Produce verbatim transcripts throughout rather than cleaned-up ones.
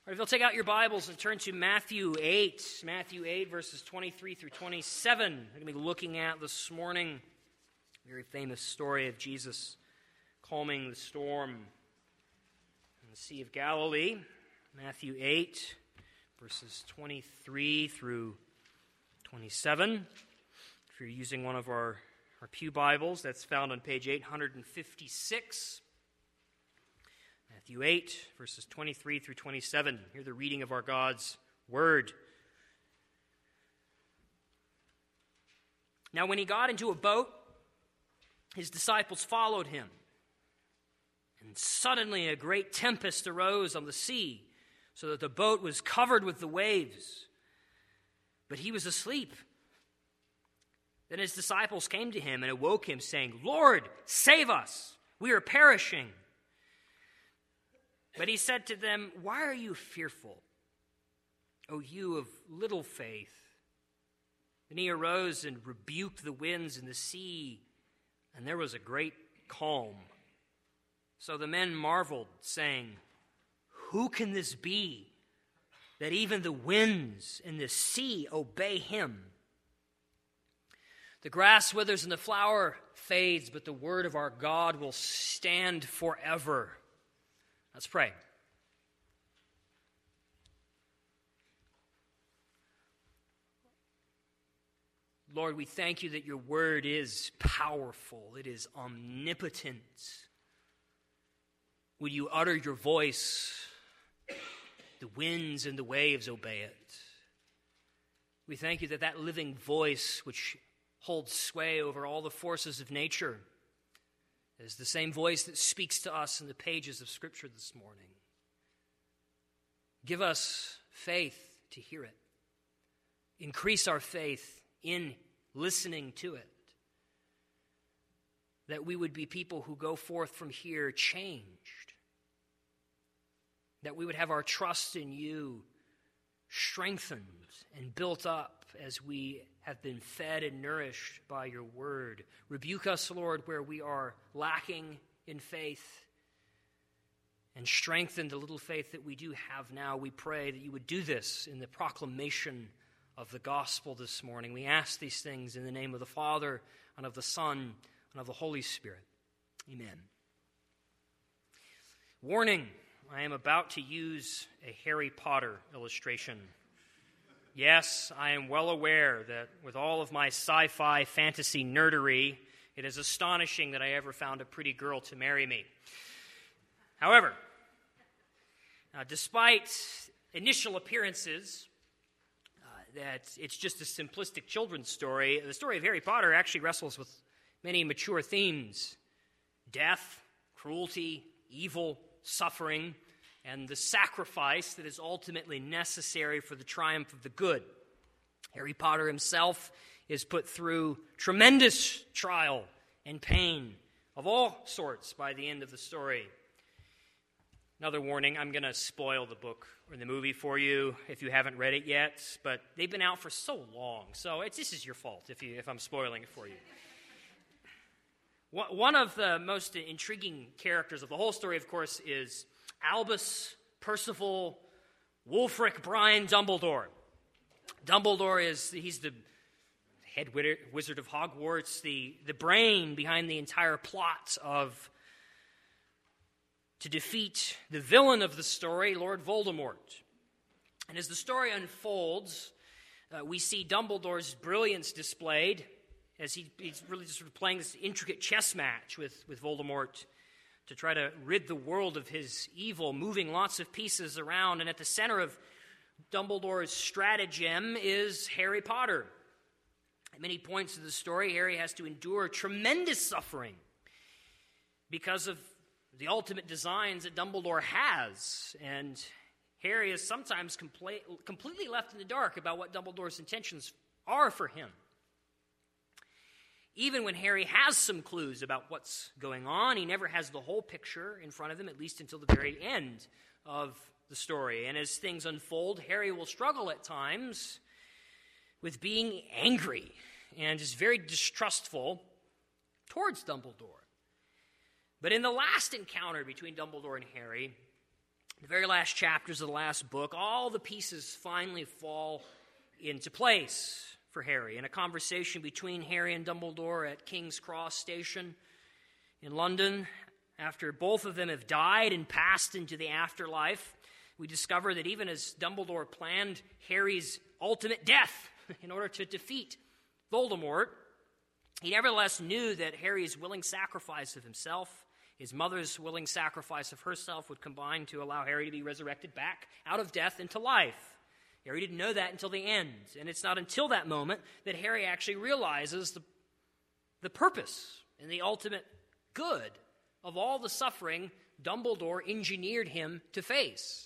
All right, if you'll take out your Bibles and turn to Matthew eight, Matthew eight, verses twenty-three through twenty-seven. We're going to be looking at this morning a very famous story of Jesus calming the storm in the Sea of Galilee. Matthew eight, verses twenty-three through twenty-seven. If you're using one of our, our pew Bibles, that's found on page eight fifty-six. Matthew eight, verses twenty-three through twenty-seven. Hear the reading of our God's Word. Now when he got into a boat, his disciples followed him. And suddenly a great tempest arose on the sea, so that the boat was covered with the waves. But he was asleep. Then his disciples came to him and awoke him, saying, "Lord, save us! We are perishing." But he said to them, "Why are you fearful, O you of little faith?" Then he arose and rebuked the winds and the sea, and there was a great calm. So the men marveled, saying, "Who can this be, that even the winds and the sea obey him?" The grass withers and the flower fades, but the word of our God will stand forever. Let's pray. Lord, we thank you that your word is powerful. It is omnipotent. Would you utter your voice, the winds and the waves obey it. We thank you that that living voice which holds sway over all the forces of nature is the same voice that speaks to us in the pages of Scripture this morning. Give us faith to hear it. Increase our faith in listening to it. That we would be people who go forth from here changed. That we would have our trust in you strengthened and built up as we have been fed and nourished by your word. Rebuke us, Lord, where we are lacking in faith, and strengthen the little faith that we do have now. We pray that you would do this in the proclamation of the gospel this morning. We ask these things in the name of the Father, and of the Son, and of the Holy Spirit. Amen. Warning, I am about to use a Harry Potter illustration. Yes, I am well aware that with all of my sci-fi fantasy nerdery, it is astonishing that I ever found a pretty girl to marry me. However, uh, despite initial appearances uh, that it's just a simplistic children's story, the story of Harry Potter actually wrestles with many mature themes: death, cruelty, evil, suffering, and the sacrifice that is ultimately necessary for the triumph of the good. Harry Potter himself is put through tremendous trial and pain of all sorts by the end of the story. Another warning, I'm going to spoil the book or the movie for you if you haven't read it yet, but they've been out for so long, so it's, this is your fault if, you, if I'm spoiling it for you. One of the most intriguing characters of the whole story, of course, is Albus Percival Wulfric Brian Dumbledore. Dumbledore is, he's the head wizard of Hogwarts, the, the brain behind the entire plot of, to defeat the villain of the story, Lord Voldemort. And as the story unfolds, uh, we see Dumbledore's brilliance displayed as he, he's really just sort of playing this intricate chess match with, with Voldemort to try to rid the world of his evil, moving lots of pieces around. And at the center of Dumbledore's stratagem is Harry Potter. At many points of the story, Harry has to endure tremendous suffering because of the ultimate designs that Dumbledore has. And Harry is sometimes compla- completely left in the dark about what Dumbledore's intentions are for him. Even when Harry has some clues about what's going on, he never has the whole picture in front of him, at least until the very end of the story. And as things unfold, Harry will struggle at times with being angry and is very distrustful towards Dumbledore. But in the last encounter between Dumbledore and Harry, the very last chapters of the last book, all the pieces finally fall into place for Harry. In a conversation between Harry and Dumbledore at King's Cross Station in London, after both of them have died and passed into the afterlife, we discover that even as Dumbledore planned Harry's ultimate death in order to defeat Voldemort, he nevertheless knew that Harry's willing sacrifice of himself, his mother's willing sacrifice of herself, would combine to allow Harry to be resurrected back out of death into life. Harry didn't know that until the end, and it's not until that moment that Harry actually realizes the, the purpose and the ultimate good of all the suffering Dumbledore engineered him to face.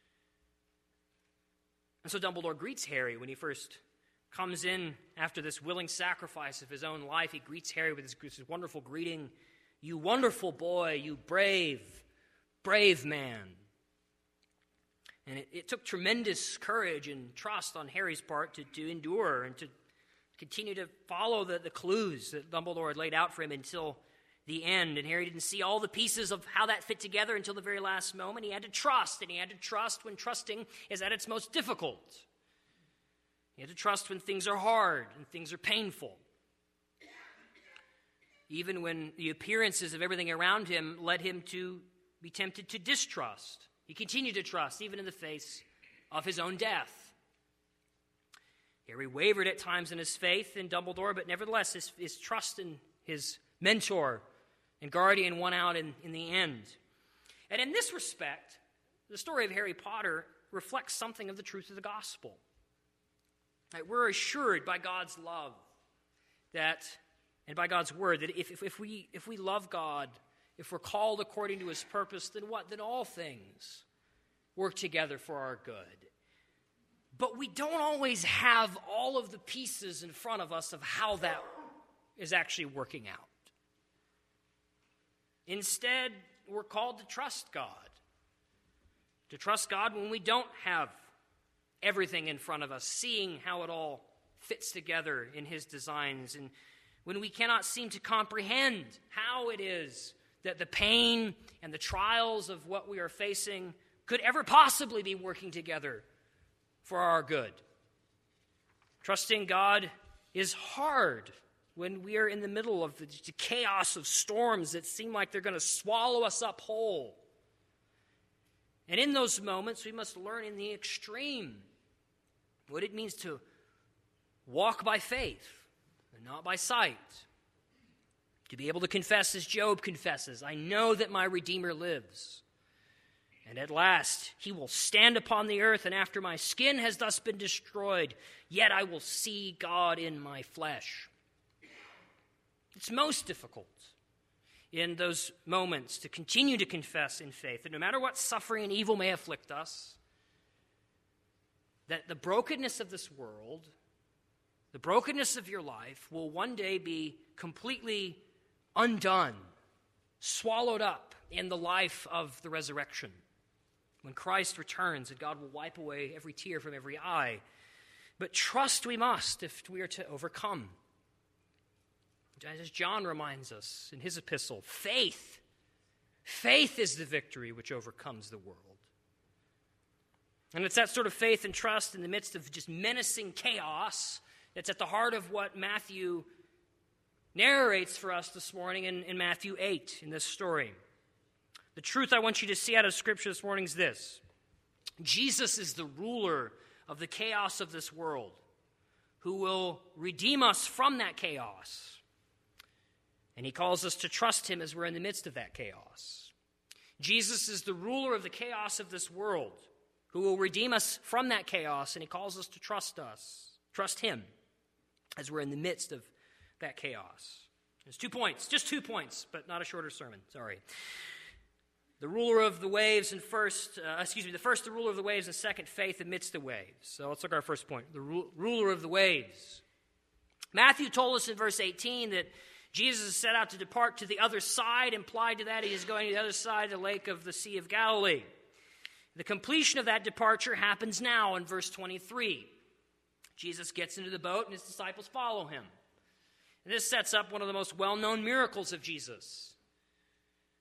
And so Dumbledore greets Harry when he first comes in after this willing sacrifice of his own life. He greets Harry with this, this wonderful greeting, "You wonderful boy, you brave, brave man." And it, it took tremendous courage and trust on Harry's part to, to endure and to continue to follow the, the clues that Dumbledore had laid out for him until the end. And Harry didn't see all the pieces of how that fit together until the very last moment. He had to trust, and he had to trust when trusting is at its most difficult. He had to trust when things are hard and things are painful. Even when the appearances of everything around him led him to be tempted to distrust, he continued to trust, even in the face of his own death. Harry wavered at times in his faith in Dumbledore, but nevertheless, his, his trust in his mentor and guardian won out in, in the end. And in this respect, the story of Harry Potter reflects something of the truth of the gospel. Right, we're assured by God's love that, and by God's word, that if, if, if we if we love God, if we're called according to his purpose, then what? Then all things work together for our good. But we don't always have all of the pieces in front of us of how that is actually working out. Instead, we're called to trust God. To trust God when we don't have everything in front of us, seeing how it all fits together in his designs, and when we cannot seem to comprehend how it is that the pain and the trials of what we are facing could ever possibly be working together for our good. Trusting God is hard when we are in the middle of the chaos of storms that seem like they're going to swallow us up whole. And in those moments, we must learn in the extreme what it means to walk by faith and not by sight. To be able to confess as Job confesses, "I know that my Redeemer lives. And at last he will stand upon the earth, and after my skin has thus been destroyed, yet I will see God in my flesh." It's most difficult in those moments to continue to confess in faith that no matter what suffering and evil may afflict us, that the brokenness of this world, the brokenness of your life, will one day be completely undone, swallowed up in the life of the resurrection. When Christ returns, and God will wipe away every tear from every eye. But trust we must if we are to overcome. As John reminds us in his epistle, faith, faith is the victory which overcomes the world. And it's that sort of faith and trust in the midst of just menacing chaos that's at the heart of what Matthew narrates for us this morning in, in Matthew eight in this story. The truth I want you to see out of Scripture this morning is this: Jesus is the ruler of the chaos of this world, who will redeem us from that chaos. And he calls us to trust him as we're in the midst of that chaos. Jesus is the ruler of the chaos of this world, who will redeem us from that chaos, and he calls us to trust us, trust him, as we're in the midst of that chaos. There's two points, just two points, but not a shorter sermon, sorry. The ruler of the waves, and first, uh, excuse me, the first, the ruler of the waves, and second, faith amidst the waves. So let's look at our first point, the ru- ruler of the waves. Matthew told us in verse eighteen that Jesus is set out to depart to the other side. Implied to that, he is going to the other side of the lake of the Sea of Galilee. The completion of that departure happens now in verse twenty-three. Jesus gets into the boat and his disciples follow him. And this sets up one of the most well-known miracles of Jesus.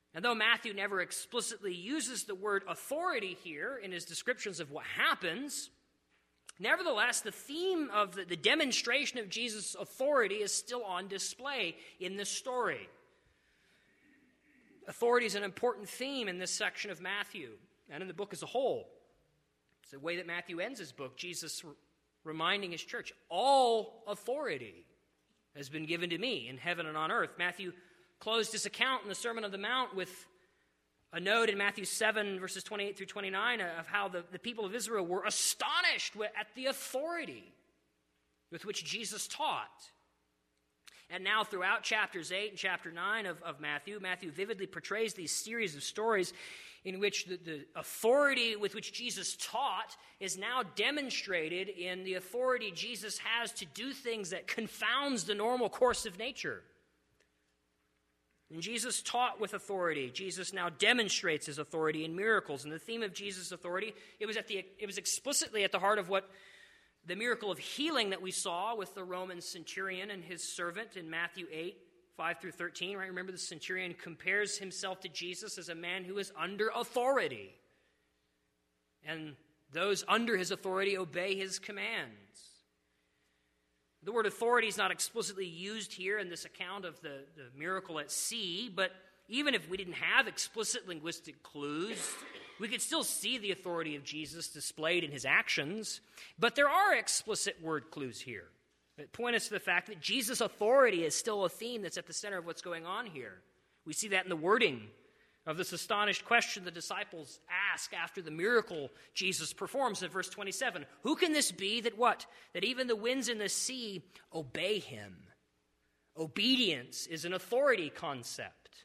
And though Matthew never explicitly uses the word authority here in his descriptions of what happens, nevertheless, the theme of the, the demonstration of Jesus' authority is still on display in this story. Authority is an important theme in this section of Matthew and in the book as a whole. It's the way that Matthew ends his book, Jesus r- reminding his church, all authority has been given to me in heaven and on earth. Matthew closed his account in the Sermon on the Mount with a note in Matthew seven, verses twenty-eight through twenty-nine, of how the, the people of Israel were astonished at the authority with which Jesus taught. And now throughout chapters eight and chapter nine of, of Matthew, Matthew vividly portrays these series of stories in which the, the authority with which Jesus taught is now demonstrated in the authority Jesus has to do things that confounds the normal course of nature. And Jesus taught with authority. Jesus now demonstrates his authority in miracles. And the theme of Jesus' authority, it was at the it was explicitly at the heart of what the miracle of healing that we saw with the Roman centurion and his servant in Matthew eight, five through thirteen. Right? Remember, the centurion compares himself to Jesus as a man who is under authority. And those under his authority obey his commands. The word authority is not explicitly used here in this account of the, the miracle at sea, but even if we didn't have explicit linguistic clues, we could still see the authority of Jesus displayed in his actions. But there are explicit word clues here that point us to the fact that Jesus' authority is still a theme that's at the center of what's going on here. We see that in the wording of this astonished question the disciples ask after the miracle Jesus performs in verse twenty-seven. Who can this be that what? That even the winds and the sea obey him. Obedience is an authority concept.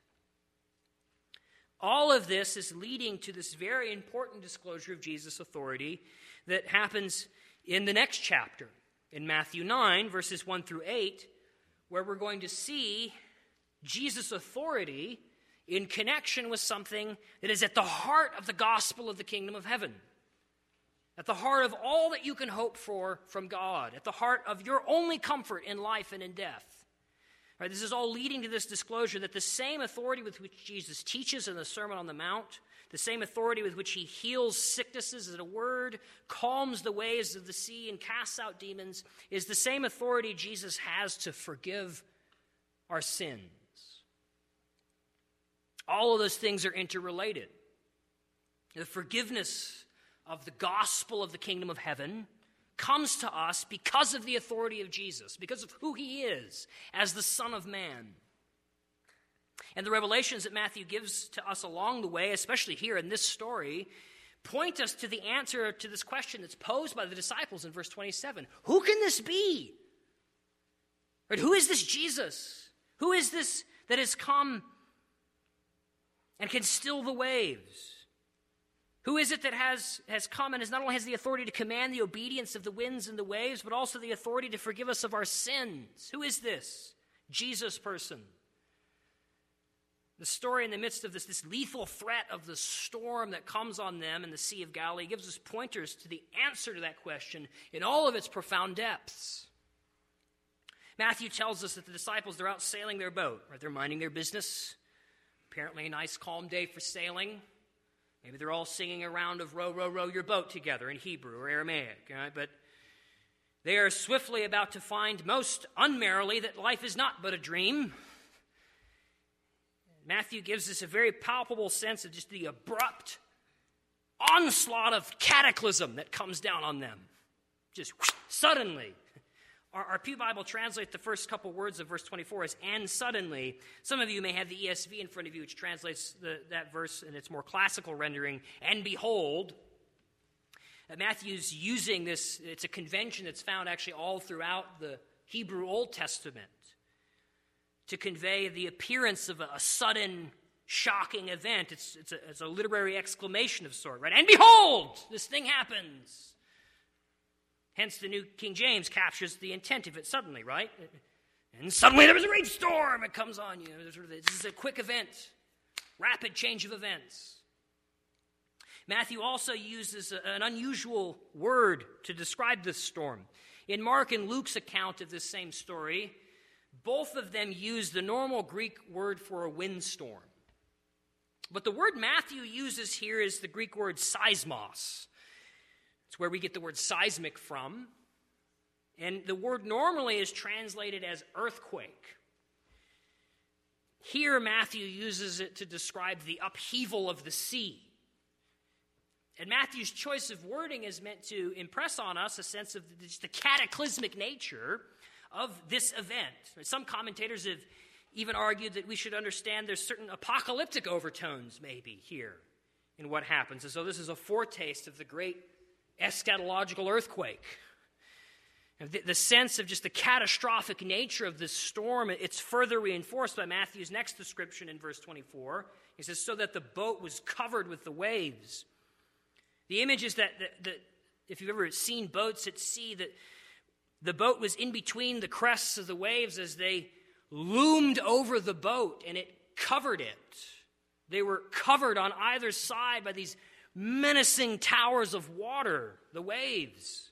All of this is leading to this very important disclosure of Jesus' authority that happens in the next chapter, in Matthew nine, verses one through eight, where we're going to see Jesus' authority in connection with something that is at the heart of the gospel of the kingdom of heaven, at the heart of all that you can hope for from God, at the heart of your only comfort in life and in death. Right, this is all leading to this disclosure that the same authority with which Jesus teaches in the Sermon on the Mount, the same authority with which he heals sicknesses at a word, calms the waves of the sea, and casts out demons, is the same authority Jesus has to forgive our sins. All of those things are interrelated. The forgiveness of the gospel of the kingdom of heaven comes to us because of the authority of Jesus, because of who he is as the Son of Man. And the revelations that Matthew gives to us along the way, especially here in this story, point us to the answer to this question that's posed by the disciples in verse twenty-seven. Who can this be? Right, who is this Jesus? Who is this that has come and can still the waves? Who is it that has, has come and has not only has the authority to command the obedience of the winds and the waves, but also the authority to forgive us of our sins? Who is this? Jesus person. The story in the midst of this, this lethal threat of the storm that comes on them in the Sea of Galilee gives us pointers to the answer to that question in all of its profound depths. Matthew tells us that the disciples, they're out sailing their boat, right? They're minding their business. Apparently a nice calm day for sailing. Maybe they're all singing a round of row, row, row your boat together in Hebrew or Aramaic. Right? But they are swiftly about to find most unmerrily that life is not but a dream. Matthew gives us a very palpable sense of just the abrupt onslaught of cataclysm that comes down on them. Just whoosh, suddenly. Our, our Pew Bible translates the first couple words of verse twenty-four as "and suddenly." Some of you may have the E S V in front of you, which translates the, that verse in its more classical rendering, "and behold." Uh, Matthew's using this, it's a convention that's found actually all throughout the Hebrew Old Testament to convey the appearance of a, a sudden, shocking event. It's, it's, a, it's a literary exclamation of sort, right? And behold, this thing happens. Hence, the New King James captures the intent of it suddenly, right? And suddenly there was a great storm. It comes on you. This is a quick event, rapid change of events. Matthew also uses an unusual word to describe this storm. In Mark and Luke's account of this same story, both of them use the normal Greek word for a windstorm. But the word Matthew uses here is the Greek word seismos. It's where we get the word seismic from. And the word normally is translated as earthquake. Here, Matthew uses it to describe the upheaval of the sea. And Matthew's choice of wording is meant to impress on us a sense of the, just the cataclysmic nature of this event. Some commentators have even argued that we should understand there's certain apocalyptic overtones maybe here in what happens. And so this is a foretaste of the great eschatological earthquake. The, the sense of just the catastrophic nature of this storm, it's further reinforced by Matthew's next description in verse twenty-four. He says, so that the boat was covered with the waves. The image is that, that, that if you've ever seen boats at sea, that the boat was in between the crests of the waves as they loomed over the boat, and it covered it. They were covered on either side by these menacing towers of water, the waves.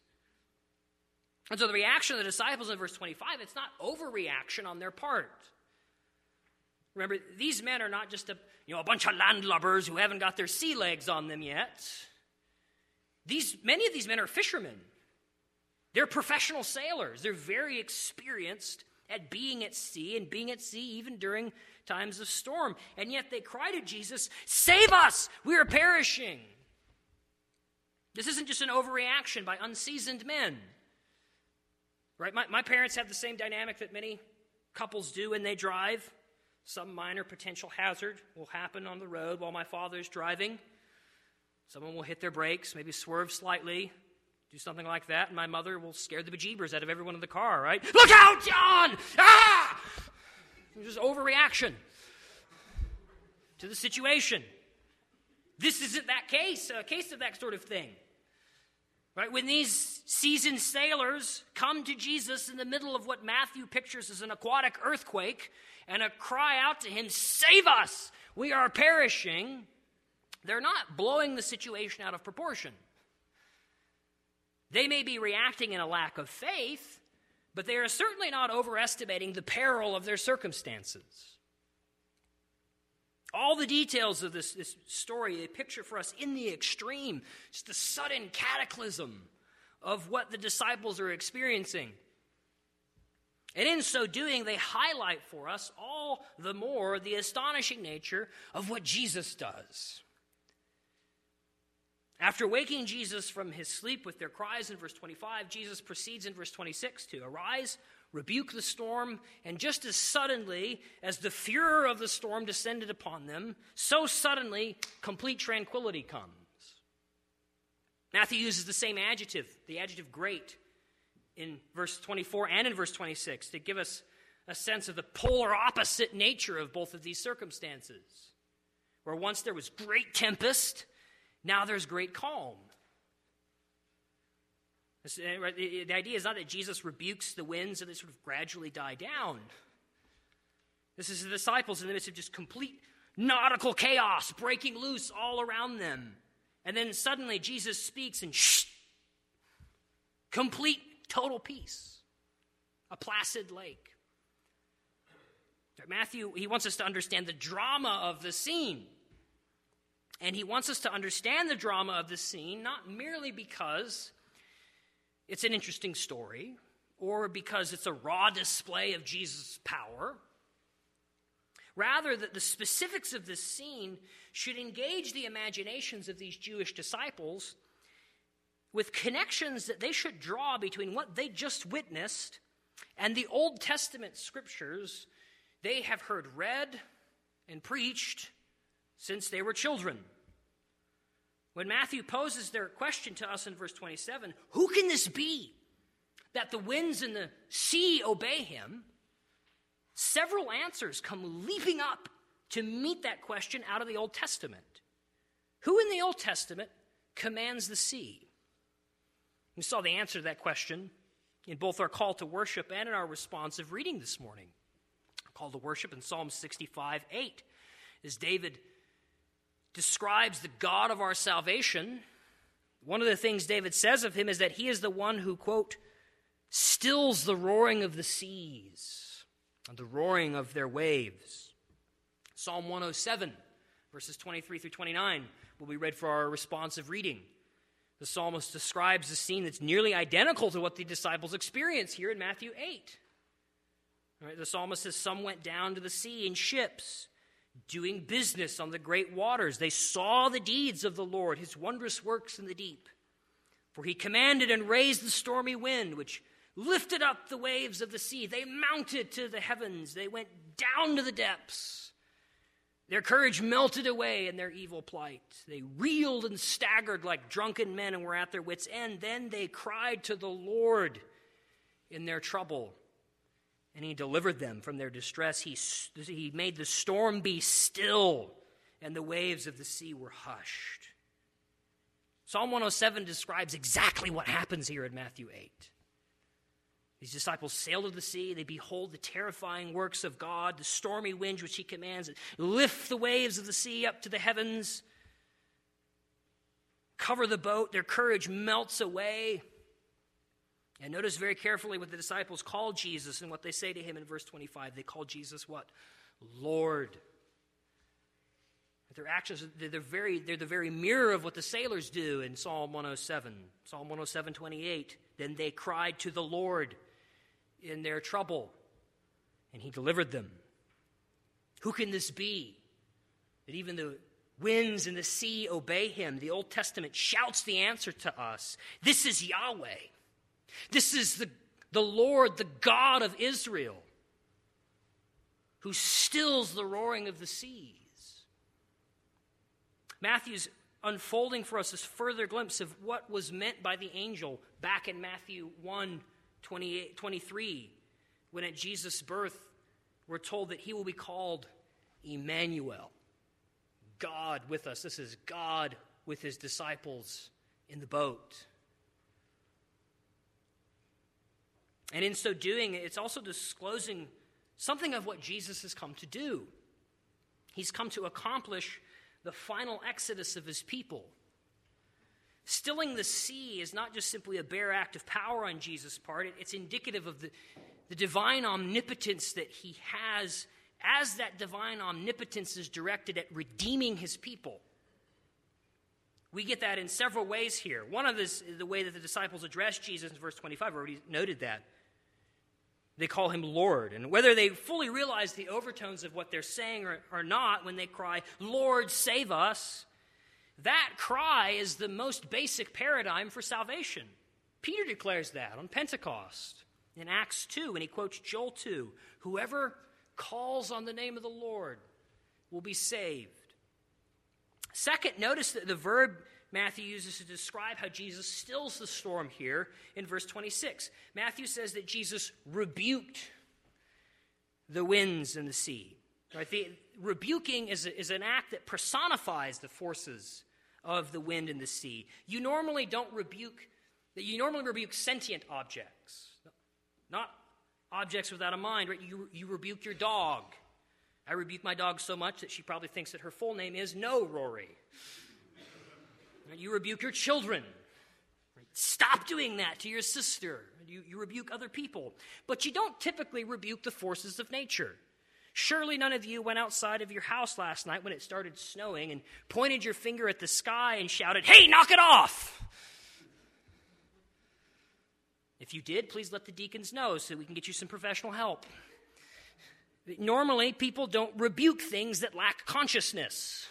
And so the reaction of the disciples in verse twenty-five, it's not overreaction on their part. Remember, these men are not just a, you know, a bunch of landlubbers who haven't got their sea legs on them yet. These, many of these men are fishermen. They're professional sailors. They're very experienced at being at sea and being at sea even during times of storm. And yet they cry to Jesus, save us! We are perishing. This isn't just an overreaction by unseasoned men. Right? My, my parents have the same dynamic that many couples do when they drive. Some minor potential hazard will happen on the road while my father's driving. Someone will hit their brakes, maybe swerve slightly, do something like that, and my mother will scare the bejeebers out of everyone in the car, right? Look out, John! Ah! Just overreaction to the situation. This isn't that case, a case of that sort of thing. Right? When these seasoned sailors come to Jesus in the middle of what Matthew pictures as an aquatic earthquake and a cry out to him, save us, we are perishing, they're not blowing the situation out of proportion. They may be reacting in a lack of faith, but they are certainly not overestimating the peril of their circumstances. All the details of this, this story, they picture for us in the extreme, just the sudden cataclysm of what the disciples are experiencing. And in so doing, they highlight for us all the more the astonishing nature of what Jesus does. After waking Jesus from his sleep with their cries in verse twenty-five, Jesus proceeds in verse twenty-six to arise, rebuke the storm, and just as suddenly as the furor of the storm descended upon them, so suddenly complete tranquility comes. Matthew uses the same adjective, the adjective great, in verse twenty-four and in verse twenty-six to give us a sense of the polar opposite nature of both of these circumstances. Where once there was great tempest, now there's great calm. The idea is not that Jesus rebukes the winds and they sort of gradually die down. This is the disciples in the midst of just complete nautical chaos breaking loose all around them. And then suddenly Jesus speaks and shh, complete, total peace. A placid lake. Matthew, he wants us to understand the drama of the scene. And he wants us to understand the drama of the scene not merely because it's an interesting story or because it's a raw display of Jesus' power. Rather, that the specifics of this scene should engage the imaginations of these Jewish disciples with connections that they should draw between what they just witnessed and the Old Testament scriptures they have heard read and preached since they were children. When Matthew poses their question to us in verse twenty-seven, who can this be that the winds and the sea obey him? Several answers come leaping up to meet that question out of the Old Testament. Who in the Old Testament commands the sea? We saw the answer to that question in both our call to worship and in our responsive reading this morning. Call to worship in Psalm sixty-five eight, as David describes the God of our salvation. One of the things David says of him is that he is the one who, quote, stills the roaring of the seas and the roaring of their waves. Psalm one oh seven, Verses twenty-three through twenty-nine will be read for our responsive reading. The psalmist describes a scene that's nearly identical to what the disciples experience here in Matthew eight. All right, the psalmist says, some went down to the sea in ships, doing business on the great waters. They saw the deeds of the Lord, his wondrous works in the deep. For he commanded and raised the stormy wind, which lifted up the waves of the sea. They mounted to the heavens. They went down to the depths. Their courage melted away in their evil plight. They reeled and staggered like drunken men and were at their wits' end. Then they cried to the Lord in their trouble, and he delivered them from their distress. He, he made the storm be still, and the waves of the sea were hushed. Psalm one oh seven describes exactly what happens here in Matthew eight. These disciples sail to the sea. They behold the terrifying works of God, the stormy wind which he commands, lift the waves of the sea up to the heavens, cover the boat. Their courage melts away. And notice very carefully what the disciples call Jesus and what they say to him in verse twenty-five. They call Jesus what? Lord. Their actions, they're the very, they're the very mirror of what the sailors do in Psalm one oh seven. Psalm one oh seven, twenty-eight. Then they cried to the Lord in their trouble, and he delivered them. Who can this be, that even the winds and the sea obey him? The Old Testament shouts the answer to us. This is Yahweh. This is the, the Lord, the God of Israel, who stills the roaring of the seas. Matthew's unfolding for us this further glimpse of what was meant by the angel back in Matthew one, twenty-eight, twenty-three, when at Jesus' birth we're told that he will be called Emmanuel, God with us. This is God with his disciples in the boat. And in so doing, it's also disclosing something of what Jesus has come to do. He's come to accomplish the final exodus of his people. Stilling the sea is not just simply a bare act of power on Jesus' part. It's indicative of the, the divine omnipotence that he has, as that divine omnipotence is directed at redeeming his people. We get that in several ways here. One of this is the way that the disciples address Jesus in verse twenty-five. I already noted that. They call him Lord. And whether they fully realize the overtones of what they're saying or, or not, when they cry, Lord, save us, that cry is the most basic paradigm for salvation. Peter declares that on Pentecost in Acts two, when he quotes Joel two, whoever calls on the name of the Lord will be saved. Second, notice that the verb Matthew uses to describe how Jesus stills the storm here in verse twenty-six. Matthew says that Jesus rebuked the winds and the sea. Right? The, rebuking is, a, is an act that personifies the forces of the wind and the sea. You normally don't rebuke, you normally rebuke sentient objects, not objects without a mind. Right? You, you rebuke your dog. I rebuke my dog so much that she probably thinks that her full name is No Rory. You rebuke your children. Stop doing that to your sister. You, you rebuke other people. But you don't typically rebuke the forces of nature. Surely none of you went outside of your house last night when it started snowing and pointed your finger at the sky and shouted, "Hey, knock it off!" If you did, please let the deacons know so we can get you some professional help. Normally, people don't rebuke things that lack consciousness.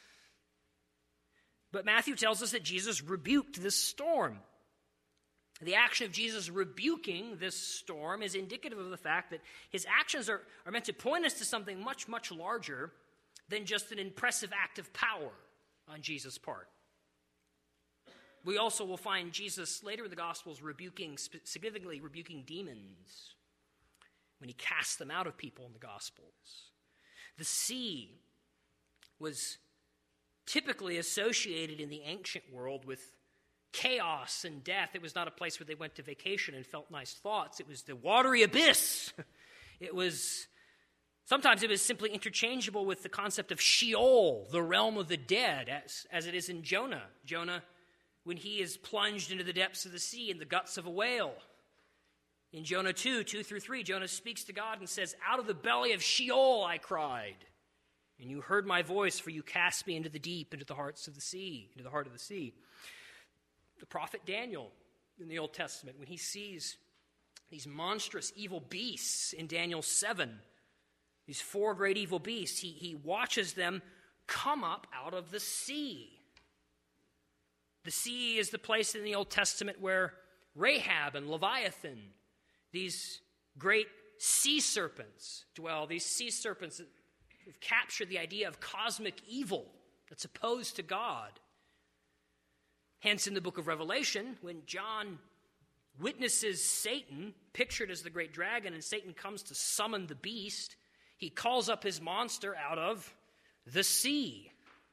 But Matthew tells us that Jesus rebuked this storm. The action of Jesus rebuking this storm is indicative of the fact that his actions are, are meant to point us to something much, much larger than just an impressive act of power on Jesus' part. We also will find Jesus later in the Gospels rebuking, significantly rebuking demons when he cast them out of people in the Gospels. The sea was typically associated in the ancient world with chaos and death. It was not a place where they went to vacation and felt nice thoughts. It was the watery abyss. It was, sometimes it was simply interchangeable with the concept of Sheol, the realm of the dead, as, as it is in Jonah. Jonah, when he is plunged into the depths of the sea in the guts of a whale. In Jonah two, two through three, Jonah speaks to God and says, "Out of the belly of Sheol I cried." And you heard my voice, for you cast me into the deep, into the hearts of the sea, into the heart of the sea. The prophet Daniel in the Old Testament, when he sees these monstrous evil beasts in Daniel seven, these four great evil beasts, he, he watches them come up out of the sea. The sea is the place in the Old Testament where Rahab and Leviathan, these great sea serpents, dwell. These sea serpents have captured the idea of cosmic evil that's opposed to God. Hence, in the book of Revelation, when John witnesses Satan, pictured as the great dragon, and Satan comes to summon the beast, he calls up his monster out of the sea.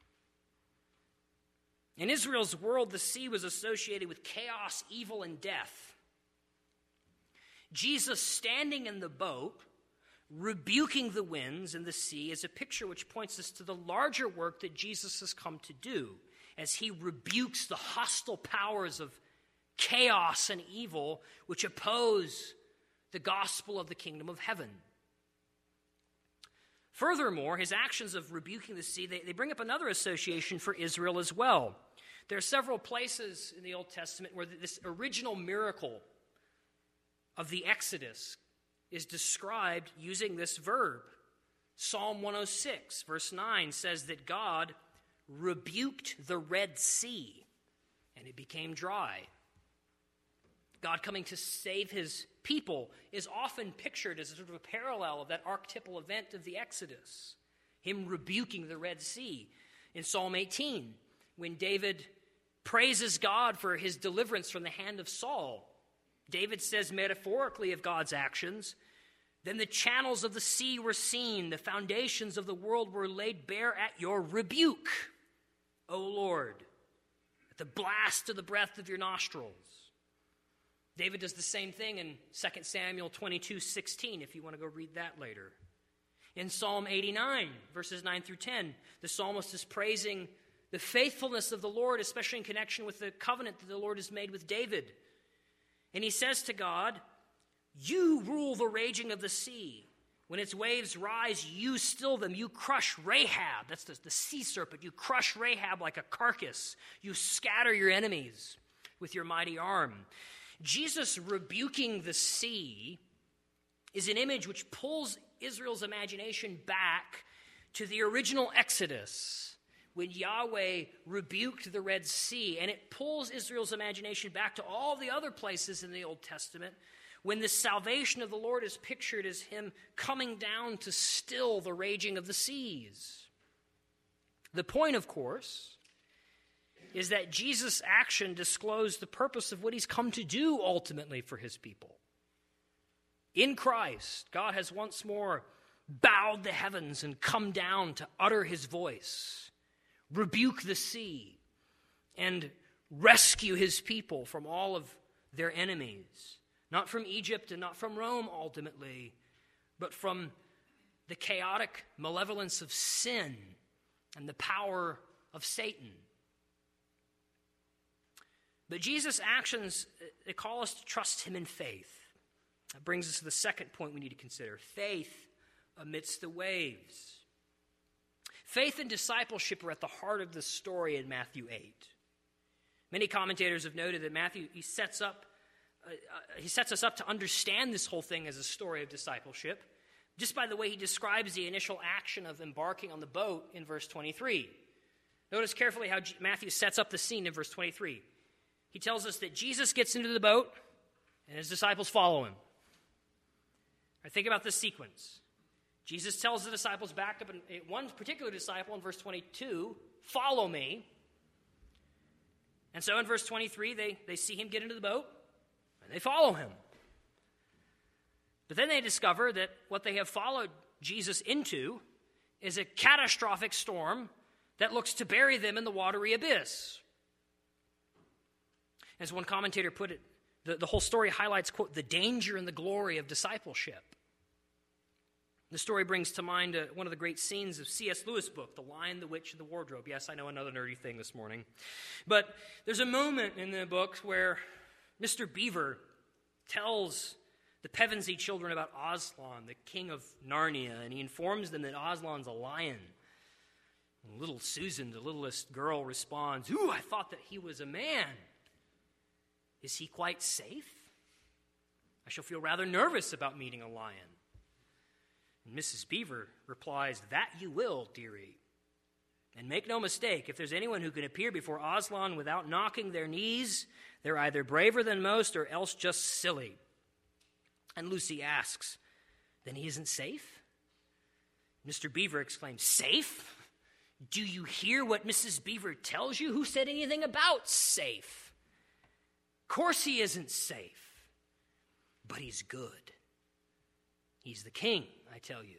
In Israel's world, the sea was associated with chaos, evil, and death. Jesus standing in the boat, rebuking the winds and the sea, is a picture which points us to the larger work that Jesus has come to do as he rebukes the hostile powers of chaos and evil which oppose the gospel of the kingdom of heaven. Furthermore, his actions of rebuking the sea, they, they bring up another association for Israel as well. There are several places in the Old Testament where this original miracle of the Exodus is described using this verb. Psalm one oh six, verse nine, says that God rebuked the Red Sea, and it became dry. God coming to save his people is often pictured as a sort of a parallel of that archetypal event of the Exodus, him rebuking the Red Sea. In Psalm eighteen, when David praises God for his deliverance from the hand of Saul, David says metaphorically of God's actions, then the channels of the sea were seen, the foundations of the world were laid bare at your rebuke, O Lord, at the blast of the breath of your nostrils. David does the same thing in Second Samuel twenty-two sixteen, if you want to go read that later. In Psalm eighty-nine, verses nine through ten, the psalmist is praising the faithfulness of the Lord, especially in connection with the covenant that the Lord has made with David. And he says to God, you rule the raging of the sea. When its waves rise, you still them. You crush Rahab. That's the, the sea serpent. You crush Rahab like a carcass. You scatter your enemies with your mighty arm. Jesus rebuking the sea is an image which pulls Israel's imagination back to the original Exodus, when Yahweh rebuked the Red Sea, and it pulls Israel's imagination back to all the other places in the Old Testament when the salvation of the Lord is pictured as him coming down to still the raging of the seas. The point, of course, is that Jesus' action disclosed the purpose of what he's come to do ultimately for his people. In Christ, God has once more bowed the heavens and come down to utter his voice, rebuke the sea, and rescue his people from all of their enemies. Not from Egypt and not from Rome ultimately, but from the chaotic malevolence of sin and the power of Satan. But Jesus' actions, they call us to trust him in faith. That brings us to the second point we need to consider: faith amidst the waves. Faith and discipleship are at the heart of the story in Matthew eight. Many commentators have noted that Matthew, he sets up, uh, uh, he sets us up to understand this whole thing as a story of discipleship, just by the way he describes the initial action of embarking on the boat in verse twenty-three. Notice carefully how G- Matthew sets up the scene in verse twenty-three. He tells us that Jesus gets into the boat and his disciples follow him. Right, think about this sequence. Jesus tells the disciples, back up in one particular disciple in verse twenty-two, follow me. And so in verse twenty-three, they, they see him get into the boat and they follow him. But then they discover that what they have followed Jesus into is a catastrophic storm that looks to bury them in the watery abyss. As one commentator put it, the, the whole story highlights, quote, the danger and the glory of discipleship. The story brings to mind uh, one of the great scenes of C S Lewis' book, The Lion, the Witch, and the Wardrobe. Yes, I know, another nerdy thing this morning. But there's a moment in the book where Mister Beaver tells the Pevensey children about Aslan, the king of Narnia, and he informs them that Aslan's a lion. And little Susan, the littlest girl, responds, "Ooh, I thought that he was a man. Is he quite safe? I shall feel rather nervous about meeting a lion." And Missus Beaver replies, "That you will, dearie. And make no mistake, if there's anyone who can appear before Aslan without knocking their knees, they're either braver than most or else just silly." And Lucy asks, "Then he isn't safe?" Mister Beaver exclaims, "Safe? Do you hear what Missus Beaver tells you? Who said anything about safe? Of course he isn't safe, but he's good. He's the king, I tell you."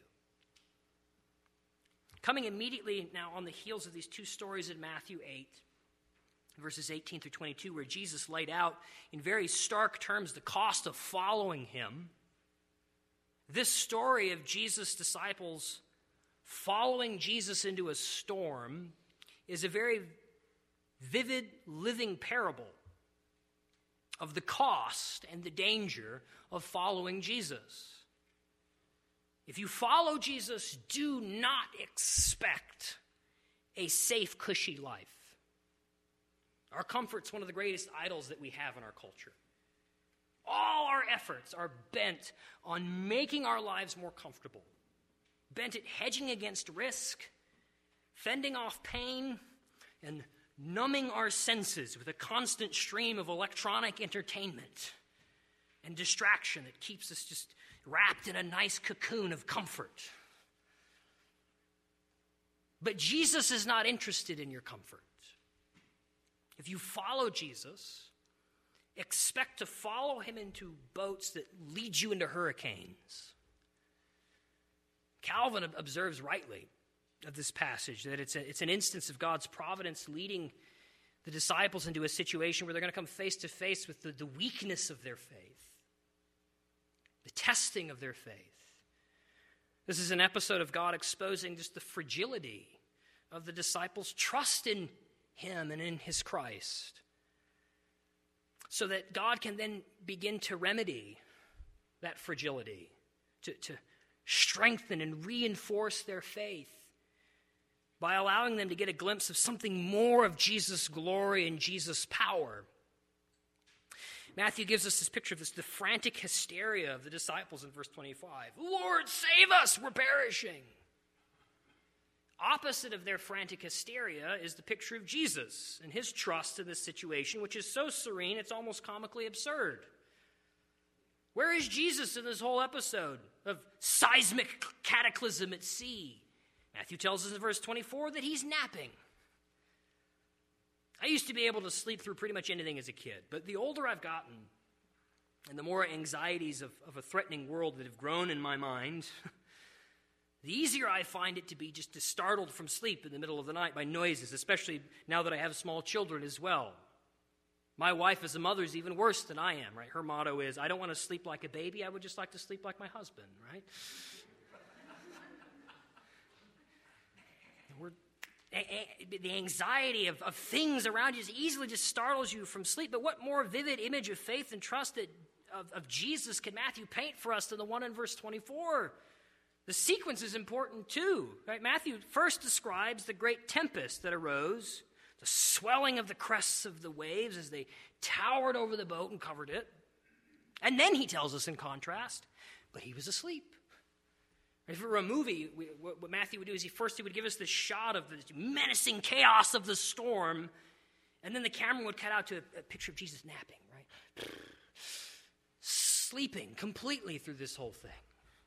Coming immediately now on the heels of these two stories in Matthew eight, verses eighteen through twenty-two, where Jesus laid out in very stark terms the cost of following him, this story of Jesus' disciples following Jesus into a storm is a very vivid, living parable of the cost and the danger of following Jesus. If you follow Jesus, do not expect a safe, cushy life. Our comfort's one of the greatest idols that we have in our culture. All our efforts are bent on making our lives more comfortable, bent at hedging against risk, fending off pain, and numbing our senses with a constant stream of electronic entertainment and distraction that keeps us just wrapped in a nice cocoon of comfort. But Jesus is not interested in your comfort. If you follow Jesus, expect to follow him into boats that lead you into hurricanes. Calvin observes rightly of this passage that it's, a, it's an instance of God's providence leading the disciples into a situation where they're going to come face to face with the, the weakness of their faith, the testing of their faith. This is an episode of God exposing just the fragility of the disciples' trust in him and in his Christ, so that God can then begin to remedy that fragility, to, to strengthen and reinforce their faith by allowing them to get a glimpse of something more of Jesus' glory and Jesus' power. Matthew gives us this picture of this, the frantic hysteria of the disciples in verse twenty-five. "Lord, save us, we're perishing." Opposite of their frantic hysteria is the picture of Jesus and his trust in this situation, which is so serene it's almost comically absurd. Where is Jesus in this whole episode of seismic cataclysm at sea? Matthew tells us in verse twenty-four that he's napping. I used to be able to sleep through pretty much anything as a kid, but the older I've gotten and the more anxieties of, of a threatening world that have grown in my mind, the easier I find it to be just startled from sleep in the middle of the night by noises, especially now that I have small children as well. My wife as a mother is even worse than I am, right? Her motto is, "I don't want to sleep like a baby, I would just like to sleep like my husband," right? We're, a, a, the anxiety of, of things around you easily just startles you from sleep. But what more vivid image of faith and trust that, of, of Jesus can Matthew paint for us than the one in verse twenty-four? The sequence is important too, right? Matthew first describes the great tempest that arose, the swelling of the crests of the waves as they towered over the boat and covered it. And then he tells us in contrast, but he was asleep. If it were a movie, we, what Matthew would do is he first he would give us this shot of the menacing chaos of the storm, and then the camera would cut out to a, a picture of Jesus napping, right? Sleeping completely through this whole thing.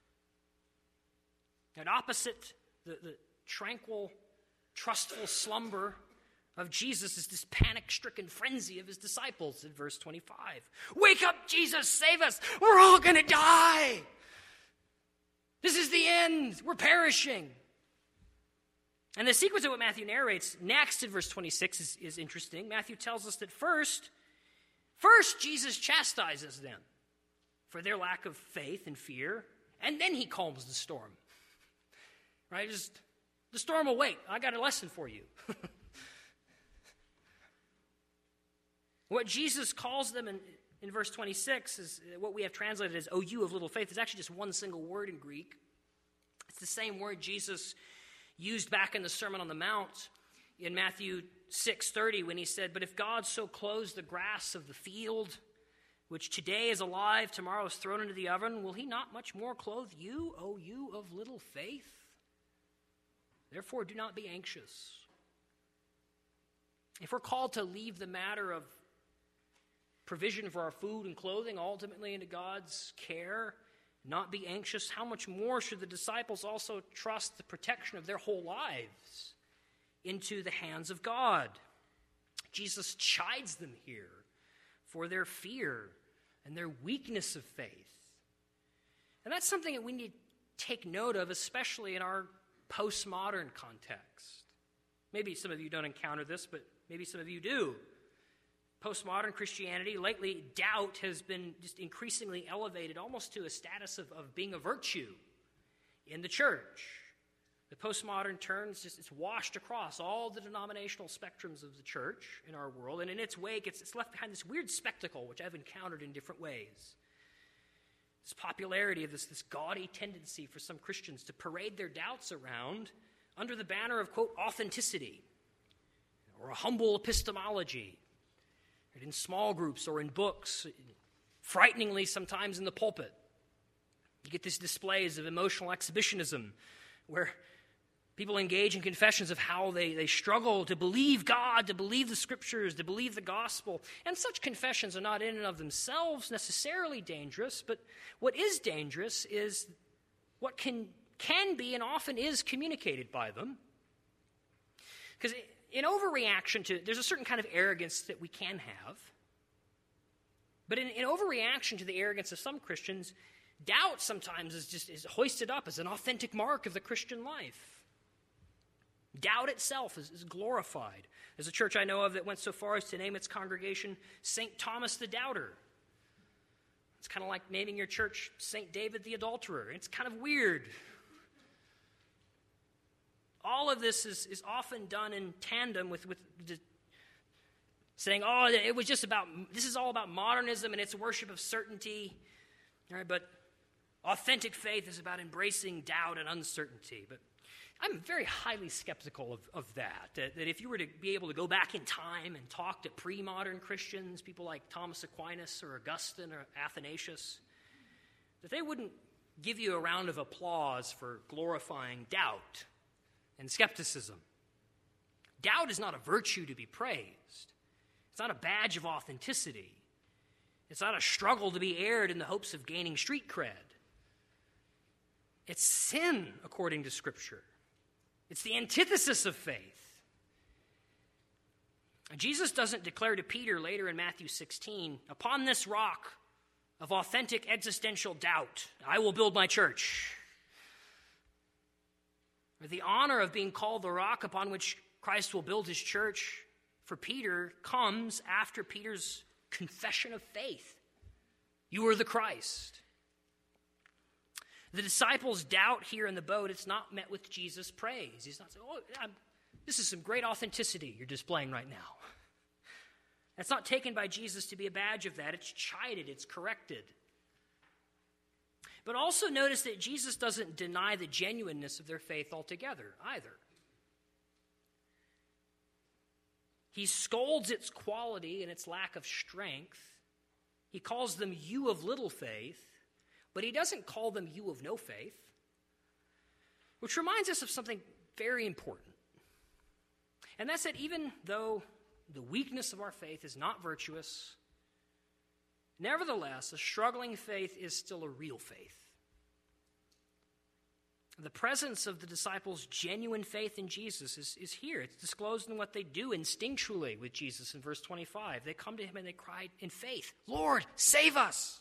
And opposite the, the tranquil, trustful slumber of Jesus is this panic-stricken frenzy of his disciples in verse twenty-five. "Wake up, Jesus, save us! We're all going to die! This is the end! We're perishing!" And the sequence of what Matthew narrates next in verse twenty-six is, is interesting. Matthew tells us that first, first Jesus chastises them for their lack of faith and fear, and then he calms the storm. Right? Just, the storm will wait. I got a lesson for you. What Jesus calls them in, in verse twenty-six is what we have translated as, "O you of little faith." It's actually just one single word in Greek. It's the same word Jesus used back in the Sermon on the Mount in Matthew six thirty when he said, "But if God so clothes the grass of the field, which today is alive, tomorrow is thrown into the oven, will he not much more clothe you, O you of little faith? Therefore do not be anxious." If we're called to leave the matter of provision for our food and clothing ultimately into God's care, not be anxious, how much more should the disciples also trust the protection of their whole lives into the hands of God? Jesus chides them here for their fear and their weakness of faith. And that's something that we need to take note of, especially in our postmodern context. Maybe some of you don't encounter this, but maybe some of you do. Postmodern Christianity, lately, doubt has been just increasingly elevated almost to a status of, of being a virtue in the church. The postmodern turns, just it's washed across all the denominational spectrums of the church in our world, and in its wake, it's, it's left behind this weird spectacle, which I've encountered in different ways. This popularity of this, this gaudy tendency for some Christians to parade their doubts around under the banner of, quote, authenticity, or a humble epistemology, in small groups or in books, frighteningly sometimes in the pulpit. You get these displays of emotional exhibitionism where people engage in confessions of how they, they struggle to believe God, to believe the Scriptures, to believe the gospel. And such confessions are not in and of themselves necessarily dangerous, but what is dangerous is what can, can be and often is communicated by them. Because in overreaction to, there's a certain kind of arrogance that we can have. But in, in overreaction to the arrogance of some Christians, doubt sometimes is just is hoisted up as an authentic mark of the Christian life. Doubt itself is, is glorified. There's a church I know of that went so far as to name its congregation Saint Thomas the Doubter. It's kind of like naming your church Saint David the Adulterer. It's kind of weird. All of this is, is often done in tandem with, with the, saying, oh, it was just about, this is all about modernism and its worship of certainty. All right, but authentic faith is about embracing doubt and uncertainty. But I'm very highly skeptical of, of that, that, that if you were to be able to go back in time and talk to pre-modern Christians, people like Thomas Aquinas or Augustine or Athanasius, that they wouldn't give you a round of applause for glorifying doubt and skepticism. Doubt is not a virtue to be praised. It's not a badge of authenticity. It's not a struggle to be aired in the hopes of gaining street cred. It's sin, according to Scripture. It's the antithesis of faith. Jesus doesn't declare to Peter later in Matthew sixteen, upon this rock of authentic existential doubt, I will build my church. The honor of being called the rock upon which Christ will build his church for Peter comes after Peter's confession of faith. You are the Christ. The disciples' doubt here in the boat, it's not met with Jesus' praise. He's not saying, oh, I'm, this is some great authenticity you're displaying right now. That's not taken by Jesus to be a badge of that. It's chided, it's corrected. But also notice that Jesus doesn't deny the genuineness of their faith altogether either. He scolds its quality and its lack of strength. He calls them you of little faith, but he doesn't call them you of no faith, which reminds us of something very important. And that's that even though the weakness of our faith is not virtuous, nevertheless, a struggling faith is still a real faith. The presence of the disciples' genuine faith in Jesus is, is here. It's disclosed in what they do instinctually with Jesus in verse twenty-five. They come to him and they cry in faith, Lord, save us.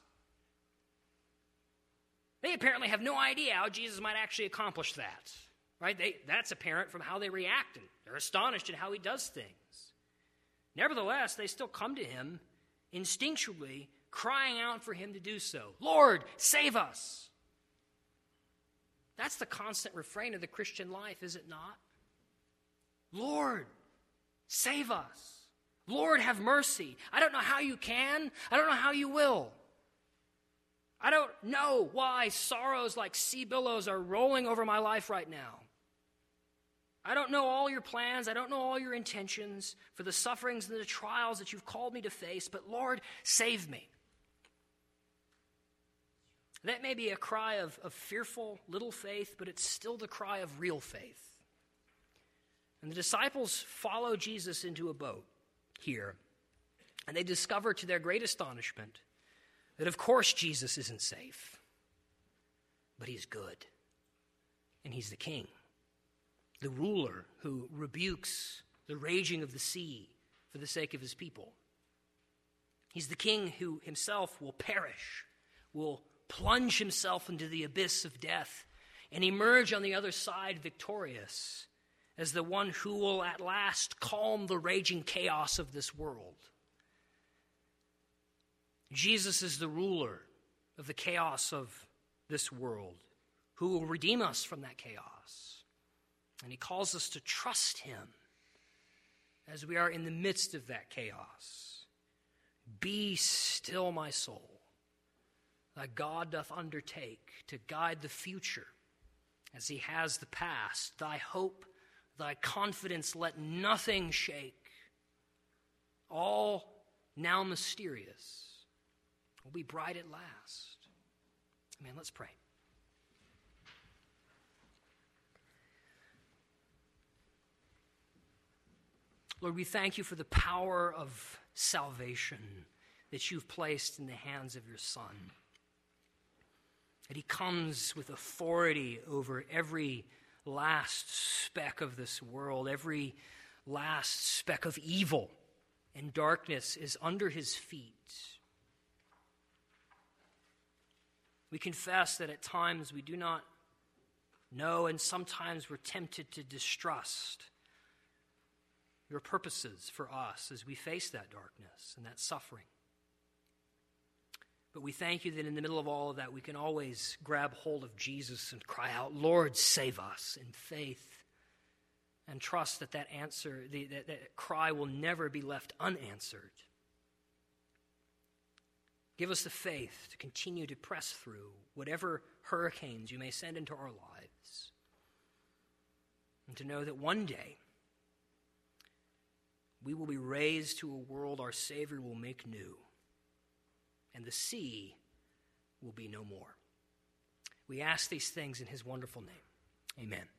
They apparently have no idea how Jesus might actually accomplish that. Right? They, that's apparent from how they react. And they're astonished at how he does things. Nevertheless, they still come to him instinctually, crying out for him to do so. Lord, save us. That's the constant refrain of the Christian life, is it not? Lord, save us. Lord, have mercy. I don't know how you can. I don't know how you will. I don't know why sorrows like sea billows are rolling over my life right now. I don't know all your plans. I don't know all your intentions for the sufferings and the trials that you've called me to face, but Lord, save me. That may be a cry of, of fearful little faith, but it's still the cry of real faith. And the disciples follow Jesus into a boat here, and they discover to their great astonishment that of course Jesus isn't safe, but he's good, and he's the king, the ruler who rebukes the raging of the sea for the sake of his people. He's the king who himself will perish, will plunge himself into the abyss of death, and emerge on the other side victorious as the one who will at last calm the raging chaos of this world. Jesus is the ruler of the chaos of this world, who will redeem us from that chaos. And he calls us to trust him as we are in the midst of that chaos. Be still, my soul. Thy God doth undertake to guide the future as he has the past. Thy hope, thy confidence, let nothing shake. All now mysterious will be bright at last. Amen. Let's pray. Lord, we thank you for the power of salvation that you've placed in the hands of your Son. That he comes with authority over every last speck of this world, every last speck of evil and darkness is under his feet. We confess that at times we do not know, and sometimes we're tempted to distrust your purposes for us as we face that darkness and that suffering. But we thank you that in the middle of all of that, we can always grab hold of Jesus and cry out, Lord, save us, in faith, and trust that that answer, the, that, that cry will never be left unanswered. Give us the faith to continue to press through whatever hurricanes you may send into our lives, and to know that one day we will be raised to a world our Savior will make new, and the sea will be no more. We ask these things in his wonderful name. Amen.